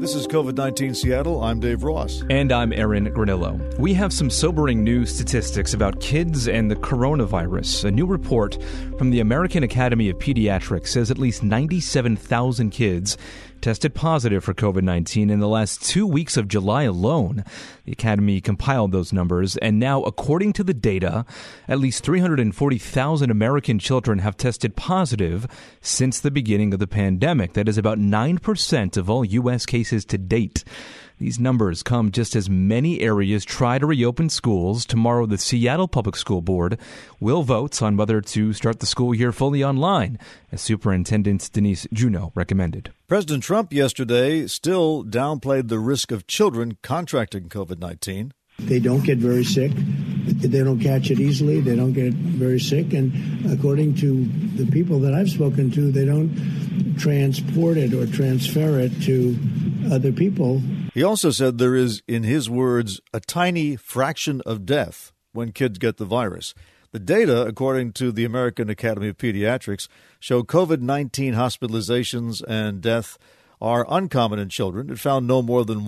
This is COVID-19 Seattle. I'm Dave Ross. And I'm Aaron Granillo. We have some sobering new statistics about kids and the coronavirus. A new report from the American Academy of Pediatrics says at least 97,000 kids tested positive for COVID-19 in the last 2 weeks of July alone. The Academy compiled those numbers, and now, according to the data, at least 340,000 American children have tested positive since the beginning of the pandemic. That is about 9% of all U.S. cases to date. These numbers come just as many areas try to reopen schools. Tomorrow, the Seattle Public School Board will vote on whether to start the school year fully online, as Superintendent Denise Juneau recommended. President Trump yesterday still downplayed the risk of children contracting COVID-19. They don't get very sick. They don't catch it easily. They don't get very sick. And according to the people that I've spoken to, they don't transport it or transfer it to other people. He also said there is, in his words, a tiny fraction of death when kids get the virus. The data, according to the American Academy of Pediatrics, show COVID-19 hospitalizations and death are uncommon in children. It found no more than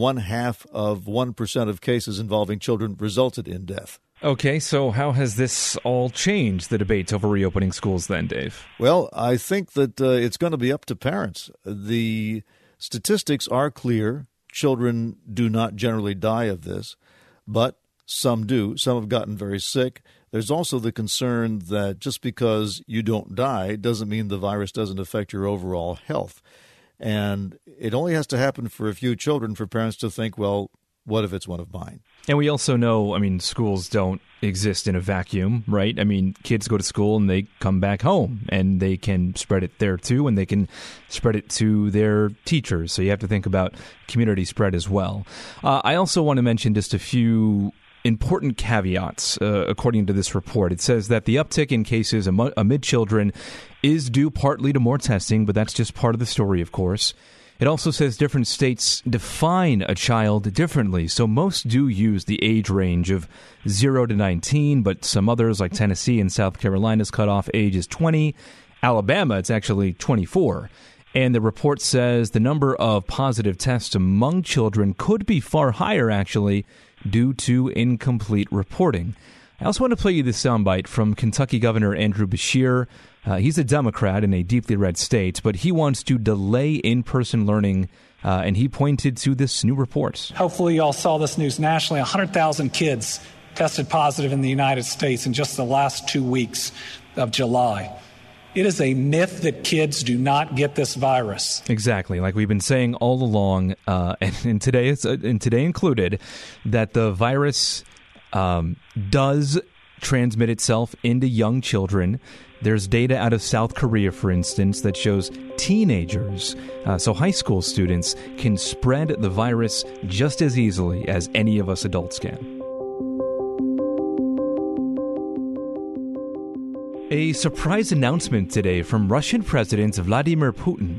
0.5% of cases involving children resulted in death. Okay, so how has this all changed the debate over reopening schools then, Dave? Well, I think that it's going to be up to parents. The statistics are clear. Children do not generally die of this, but some do. Some have gotten very sick. There's also the concern that just because you don't die doesn't mean the virus doesn't affect your overall health. And it only has to happen for a few children for parents to think, well, what if it's one of mine? And we also know, schools don't exist in a vacuum, right? Kids go to school and they come back home and they can spread it there too, and they can spread it to their teachers. So you have to think about community spread as well. I also want to mention just a few important caveats, according to this report. It says that the uptick in cases amid children is due partly to more testing, but that's just part of the story, of course. It also says different states define a child differently. So most do use the age range of 0 to 19, but some others, like Tennessee and South Carolina's cutoff age is 20. Alabama, it's actually 24. And the report says the number of positive tests among children could be far higher, actually, due to incomplete reporting. I also want to play you this soundbite from Kentucky Governor Andrew Beshear. He's a Democrat in a deeply red state, but he wants to delay in-person learning, and he pointed to this new report. Hopefully you all saw this news nationally. 100,000 kids tested positive in the United States in just the last 2 weeks of July. It is a myth that kids do not get this virus. Exactly, like we've been saying all along, and today included, that the virus does transmit itself into young children. There's data out of South Korea, for instance, that shows teenagers, so high school students, can spread the virus just as easily as any of us adults can. A surprise announcement today from Russian President Vladimir Putin.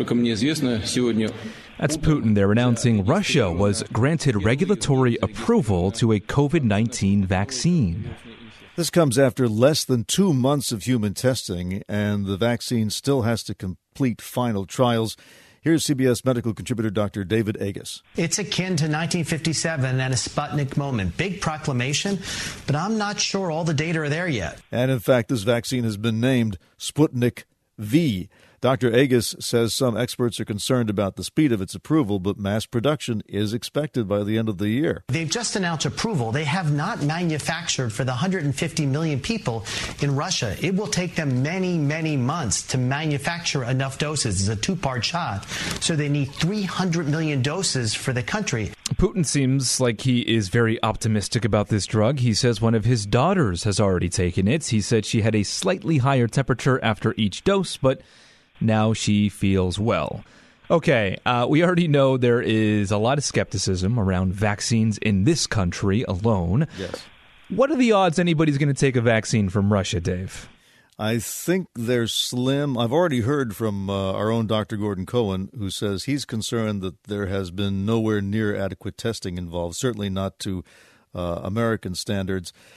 That's Putin there announcing Russia was granted regulatory approval to a COVID-19 vaccine. This comes after less than 2 months of human testing, and the vaccine still has to complete final trials. Here's CBS medical contributor Dr. David Agus. It's akin to 1957 and a Sputnik moment. Big proclamation, but I'm not sure all the data are there yet. And in fact, this vaccine has been named Sputnik V. Dr. Agus says some experts are concerned about the speed of its approval, but mass production is expected by the end of the year. They've just announced approval. They have not manufactured for the 150 million people in Russia. It will take them many, many months to manufacture enough doses. It's a two-part shot. So they need 300 million doses for the country. Putin seems like he is very optimistic about this drug. He says one of his daughters has already taken it. He said she had a slightly higher temperature after each dose, but now she feels well. Okay, we already know there is a lot of skepticism around vaccines in this country alone. Yes. What are the odds anybody's going to take a vaccine from Russia, Dave? I think they're slim. I've already heard from our own Dr. Gordon Cohen, who says he's concerned that there has been nowhere near adequate testing involved, certainly not to American standards.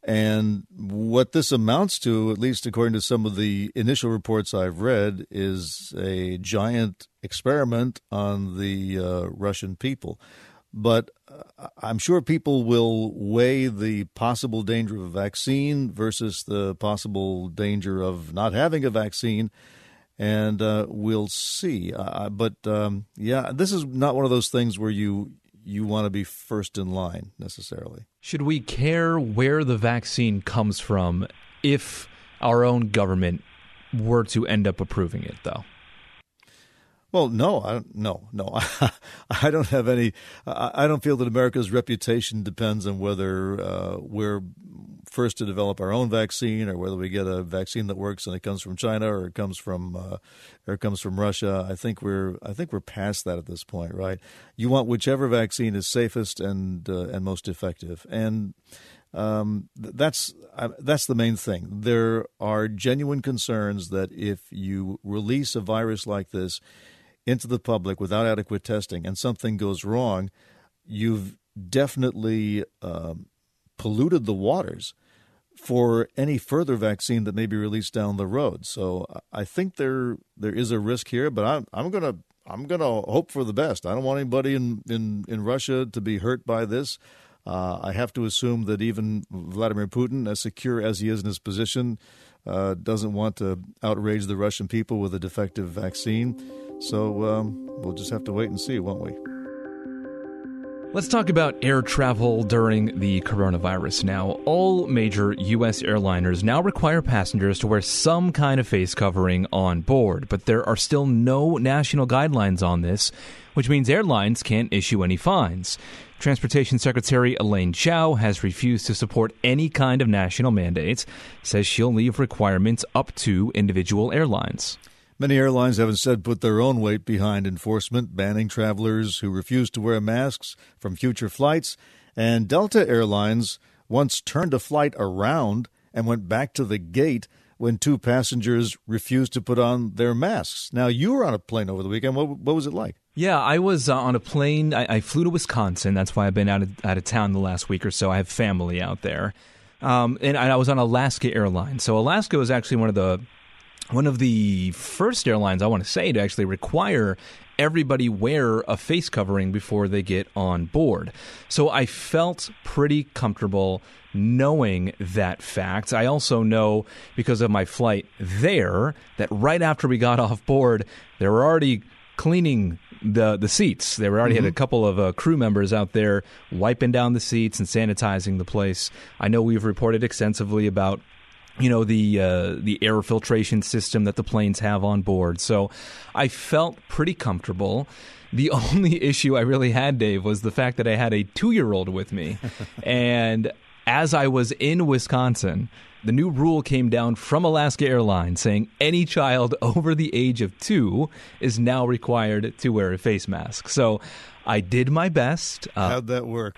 And what this amounts to, at least according to some of the initial reports I've read, is a giant experiment on the Russian people. But I'm sure people will weigh the possible danger of a vaccine versus the possible danger of not having a vaccine, and we'll see. This is not one of those things where you want to be first in line necessarily. Should we care where the vaccine comes from if our own government were to end up approving it, though? Well, no. I don't have any. I don't feel that America's reputation depends on whether we're first to develop our own vaccine, or whether we get a vaccine that works and it comes from China or it comes from Russia. I think we're past that at this point, right? You want whichever vaccine is safest and most effective, and that's the main thing. There are genuine concerns that if you release a virus like this into the public without adequate testing and something goes wrong, you've definitely polluted the waters for any further vaccine that may be released down the road. So I think there is a risk here, but I'm gonna hope for the best. I don't want anybody in Russia to be hurt by this. I have to assume that even Vladimir Putin, as secure as he is in his position, doesn't want to outrage the Russian people with a defective vaccine. So we'll just have to wait and see, won't we? Let's talk about air travel during the coronavirus now. All major U.S. airliners now require passengers to wear some kind of face covering on board, but there are still no national guidelines on this, which means airlines can't issue any fines. Transportation Secretary Elaine Chao has refused to support any kind of national mandates, says she'll leave requirements up to individual airlines. Many airlines have instead put their own weight behind enforcement, banning travelers who refuse to wear masks from future flights. And Delta Airlines once turned a flight around and went back to the gate when two passengers refused to put on their masks. Now, you were on a plane over the weekend. What was it like? Yeah, I was on a plane. I flew to Wisconsin. That's why I've been out of town the last week or so. I have family out there. And I was on Alaska Airlines. So Alaska was actually one of the first airlines, I want to say, to actually require everybody wear a face covering before they get on board. So I felt pretty comfortable knowing that fact. I also know, because of my flight there, that right after we got off board, they were already cleaning the seats. They already had a couple of crew members out there wiping down the seats and sanitizing the place. I know we've reported extensively about the air filtration system that the planes have on board. So I felt pretty comfortable. The only issue I really had, Dave, was the fact that I had a 2-year-old with me. And as I was in Wisconsin, the new rule came down from Alaska Airlines saying any child over the age of 2 is now required to wear a face mask. So I did my best. How'd that work?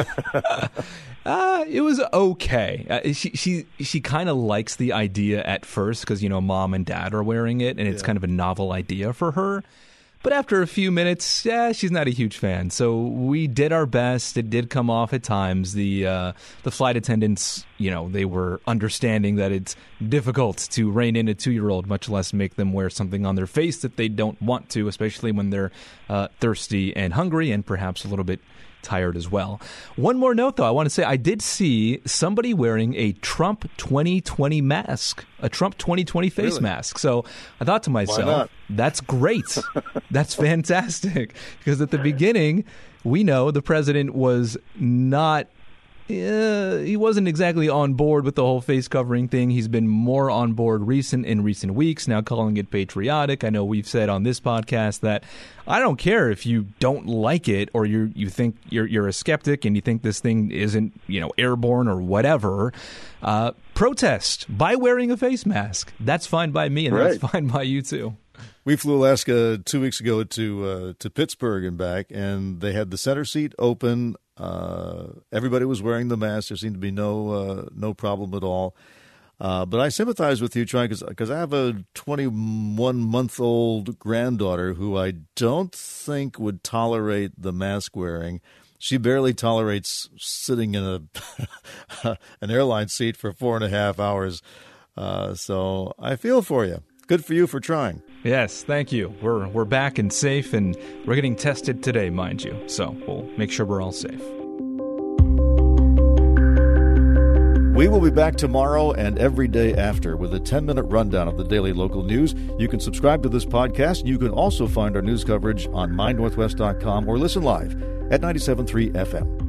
It was okay. She kind of likes the idea at first because, mom and dad are wearing it, and it's kind of a novel idea for her. But after a few minutes, she's not a huge fan. So we did our best. It did come off at times. The flight attendants, they were understanding that it's difficult to rein in a 2-year-old, much less make them wear something on their face that they don't want to, especially when they're thirsty and hungry and perhaps a little bit tired as well. One more note, though, I want to say I did see somebody wearing a Trump 2020 mask, a Trump 2020 face mask. So I thought to myself, that's great. That's fantastic. Because at the beginning, we know the president was not he wasn't exactly on board with the whole face covering thing. He's been more on board in recent weeks, now calling it patriotic. I know we've said on this podcast that I don't care if you don't like it or you think you're a skeptic and you think this thing isn't, airborne or whatever. Protest by wearing a face mask. That's fine by me, and that's fine by you too. We flew Alaska 2 weeks ago to Pittsburgh and back, and they had the center seat open. Everybody was wearing the mask. There seemed to be no problem at all. But I sympathize with you, trying because I have a 21-month-old granddaughter who I don't think would tolerate the mask wearing. She barely tolerates sitting in an airline seat for 4.5 hours. So I feel for you. Good for you for trying. Yes, thank you. We're back and safe, and we're getting tested today, mind you. So we'll make sure we're all safe. We will be back tomorrow and every day after with a 10-minute rundown of the daily local news. You can subscribe to this podcast. You can also find our news coverage on mynorthwest.com or listen live at 97.3 FM.